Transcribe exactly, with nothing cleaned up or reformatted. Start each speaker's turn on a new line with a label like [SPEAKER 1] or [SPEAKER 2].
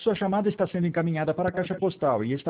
[SPEAKER 1] Sua chamada está sendo encaminhada para a caixa postal e está